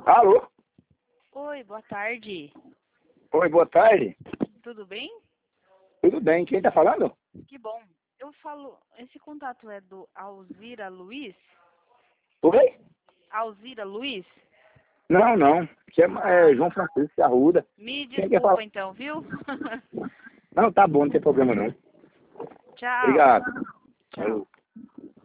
Alô? Oi, boa tarde. Oi, boa tarde. Tudo bem? Tudo bem? Quem tá falando? Que bom. Eu falo, esse contato é do Alzira Luiz? Oi? Alzira Luiz? Não, não. Chama João Francisco Arruda. Me Quem quer falar? desculpa então, viu? Não, tá bom, não tem problema não. Tchau. Obrigado. Tchau.